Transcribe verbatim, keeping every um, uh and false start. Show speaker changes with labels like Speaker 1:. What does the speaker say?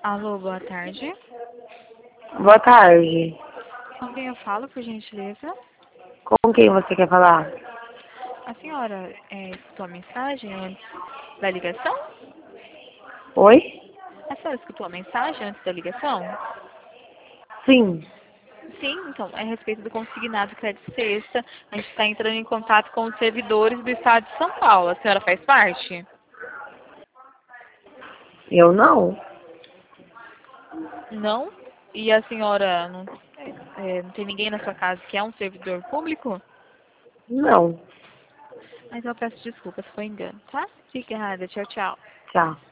Speaker 1: Alô, boa tarde.
Speaker 2: Boa tarde.
Speaker 1: Com quem eu falo, por gentileza?
Speaker 2: Com quem você quer falar?
Speaker 1: A senhora é, escutou a mensagem antes da ligação?
Speaker 2: Oi?
Speaker 1: A senhora escutou a mensagem antes da ligação?
Speaker 2: Sim.
Speaker 1: Sim, então, é a respeito do consignado crédito sexta. A gente está entrando em contato com os servidores do estado de São Paulo. A senhora faz parte?
Speaker 2: Eu não?
Speaker 1: Não? E a senhora não, é, não tem ninguém na sua casa que é um servidor público?
Speaker 2: Não.
Speaker 1: Mas eu peço desculpas, foi engano, tá? Obrigada, tchau, tchau.
Speaker 2: Tchau.